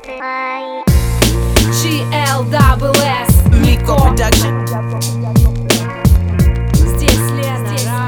GLSS Nico Production. Здесь Лена.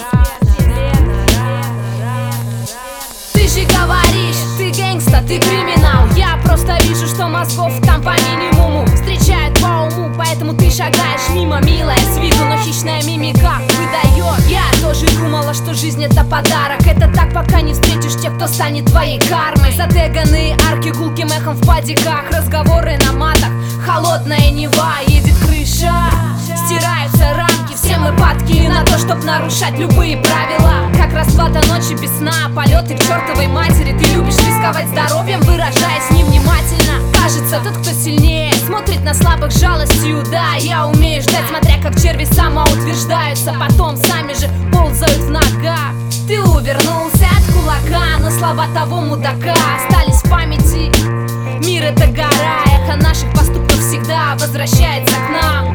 Ты же говоришь, ты гэнгста, ты криминал. Я просто вижу, что мозгов там по минимуму. Встречают по уму, поэтому ты шагаешь мимо. Милая с виду, но хищная мимика выдает. Я тоже думала, что жизнь это подарок. Это так, пока не встретишь тех, кто станет твоей кармой. Затеганные арки гулким эхом в падиках, разговоры на матах, холодная Нева, едет крыша. Стираются рамки, все мы падки на то, чтоб нарушать любые правила. Как расплата ночи без сна, полеты к чертовой матери. Ты любишь рисковать здоровьем, выражаясь невнимательно. Кажется, тот, кто сильнее, смотрит на слабых с жалостью. Да, я умею ждать, смотря как черви самоутверждаются, потом сами же ползают в ногах. Ты увернулся от кулака, но слова того мудака остались в памяти. Мир это гора, эхо наших поступков всегда возвращается к нам.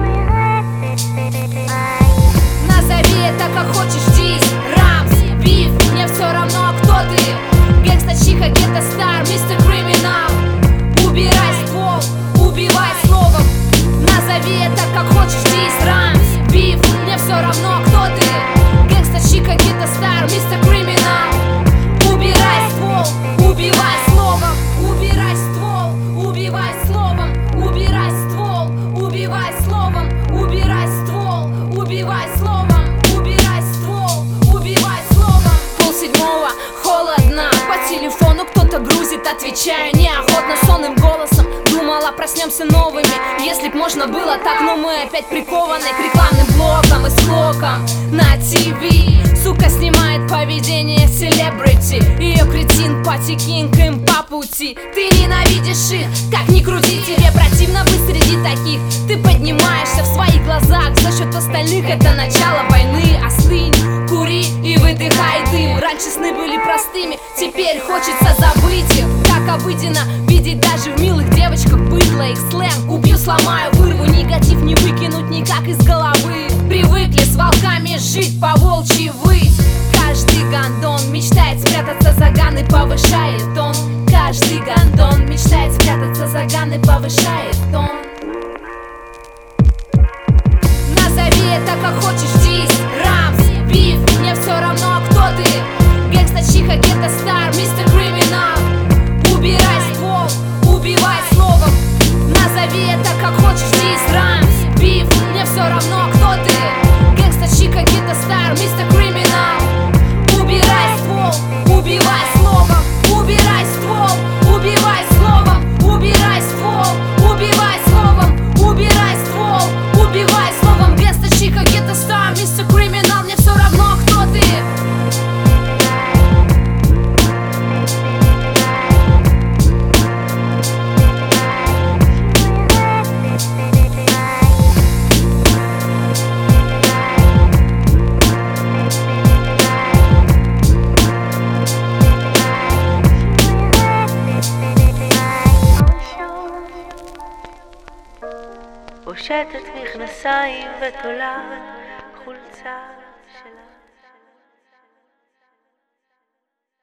Назови это как хочешь, здесь Рамс, Биф, мне все равно, кто ты. Гэнгста, чиха, гетто, стар, мистер криминал. Убирай ствол, убивай словом. Назови это как хочешь, здесь Рамс, Биф, мне все равно, кто ты. Гэнгста, чиха, гетто, стар, мистер криминал. Убирай ствол, убивай словом. Убирай ствол, убивай словом. Убирай ствол, убивай словом. Убирай ствол, убивай словом. Убирай ствол, убивай словом. 6:30, холодно. По телефону кто-то грузит, отвечаю неохотно сонным голосом. Думала, проснемся новыми, если б можно было так. Но мы опять прикованы к рекламным блокам и склокам на ТВ. Сука снимает поведение селебрити. Ее кретин патикинг им по пути. Ты ненавидишь их, как ни крути. Тебе противно быть среди таких. Ты поднимаешься в своих глазах за счет остальных. Это начало войны. Остынь, кури и выдыхай дым. Раньше сны были простыми, теперь хочется забыть их. Как обыденно видеть даже в милых девочках быдло. Их сленг убью, сломаю, вырву. Негатив не выкинуть никак из головы. Привыкли с волками жить, по волчьи выть. Каждый гондон мечтает спрятаться за ган и повышает тон. Каждый гондон мечтает спрятаться за ган и повышает тон. Назови это как хочешь, здесь Рамс, Биф, мне все равно, кто ты. Гэнгста, чиха, гетто, стар, мистер криминал. Убирай ствол, убивай словом. Назови это как хочешь, здесь Рамс, Биф, мне все равно, кто ты. Гэнгста, чиха, гетто, стар, мистер криминал. Убирай ствол, убивай словом. Убирай ствол, убивай словом. Убирай ствол, убивай словом. Убирай ствол, убивай словом. Гэнгста, чиха, гетто, стар, мистер криминал. Мне все равно, кто ты. פושטת מכנסיים ותולעת חולצה